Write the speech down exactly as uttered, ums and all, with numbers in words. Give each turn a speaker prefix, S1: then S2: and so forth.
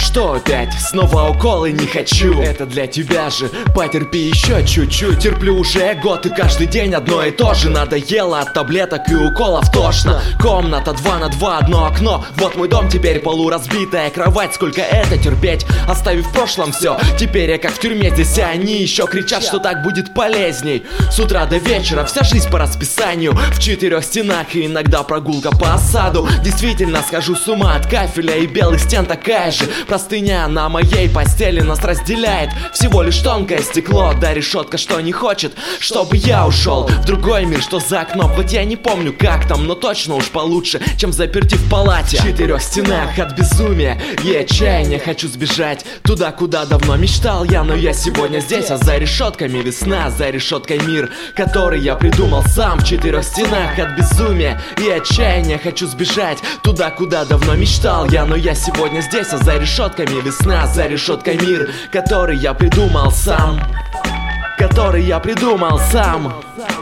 S1: Что опять? Снова уколы не хочу. Это для тебя же, потерпи еще чуть-чуть. Терплю уже год и каждый день одно и то же. Надоело от таблеток и уколов тошно. Комната два на два, одно окно. Вот мой дом теперь полуразбитая кровать. Сколько это терпеть, оставив в прошлом все. Теперь я как в тюрьме здесь, и они еще кричат, что так будет полезней. С утра до вечера вся жизнь по расписанию. В четырех стенах и иногда прогулка по осаду. Действительно схожу с ума от кафеля и белых стен такая же. Простыня на моей постели нас разделяет. Всего лишь тонкое стекло, да решетка, что не хочет, чтобы я ушел в другой мир, что за окном. Вот я не помню как там, но точно уж получше, чем заперти в палате. В четырех стенах от безумия и отчаяния хочу сбежать туда, куда давно мечтал я. Но я сегодня здесь, а за решетками весна, за решеткой мир, который я придумал сам. В четырех стенах от безумия и отчаяния хочу сбежать туда, куда давно мечтал я. Но я сегодня здесь, а за решетками весна, за решеткой мир, который я придумал сам. Который я придумал сам.